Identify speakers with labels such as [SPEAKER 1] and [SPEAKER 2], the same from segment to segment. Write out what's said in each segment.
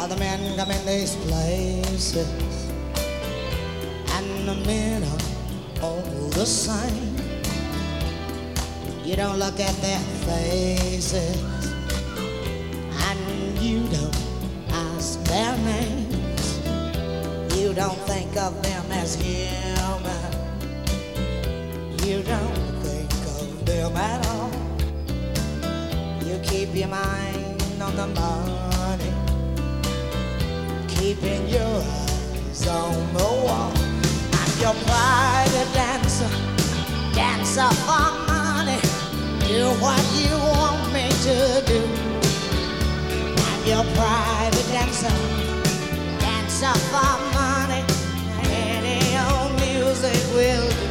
[SPEAKER 1] the men come in these places, and the men are all the same. You don't look at their faces, and you don't ask their names. You don't think of them as human. You don't think of them at all. You keep your mind on the money, keeping your eyes on the wall. I'm your private dancer, dancer for money. Do what you want me to do. I'm your private dancer, dancer for money. Any old music will do.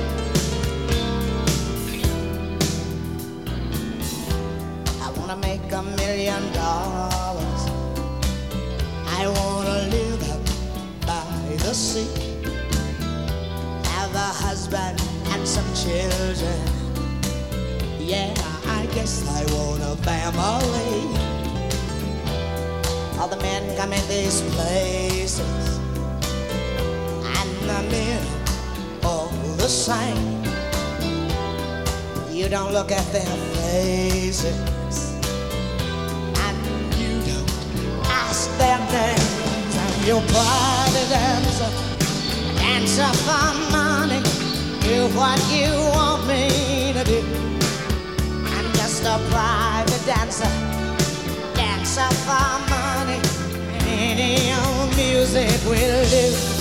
[SPEAKER 1] I wanna make $1 million. I wanna live out by the sea, have a husband and some children. Yeah, I guess I want a family. All the men come in these places, and the men all the same. You don't look at their faces, and you don't ask their names. I'm your private dancer, dancer for money. Do what you want me to do. I'm just a private dancer, dancer for money. Any old music will do.